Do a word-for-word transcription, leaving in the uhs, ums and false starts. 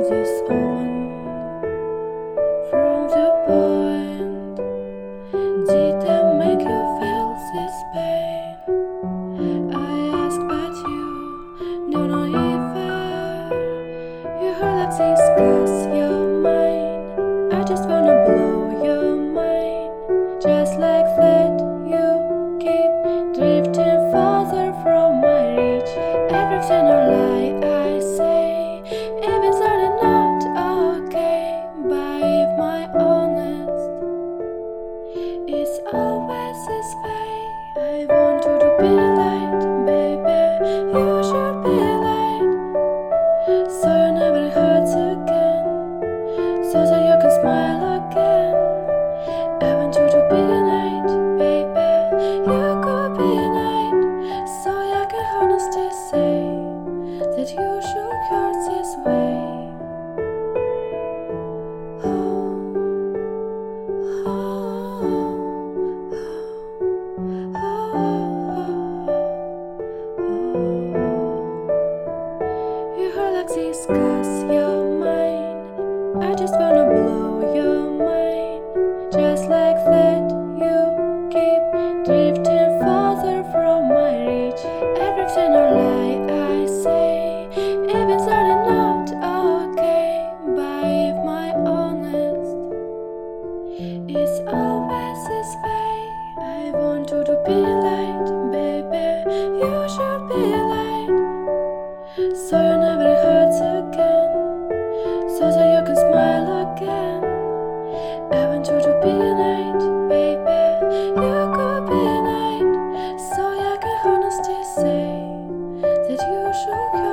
this oven from the point. Did I make you feel this pain? I ask, but you don't know if you heard like this, 'cause you're mine. I just wanna blow your mind, just like that. You keep drifting farther from my reach. Everything a lie I say, even though they're not okay. But if my honest, it's always this way. I want you to be light, baby. You should be light, so you never hurts again, so that you can smile again. I want you to be night, baby. You could be night, so I can honestly say that you should hurt this way. Oh, oh, oh, oh, oh. You hurt like this, 'cause you're mine. I just wanna blow your mind, just like that. You keep drifting farther from my reach. Everything a lie I say, even though they're not okay. But if my honest, it's always this way. I want you to be light, baby. You should be light, so you never hurts again, so that you can smile again. I want you to be night, baby. You could be night, so I can honestly say that you should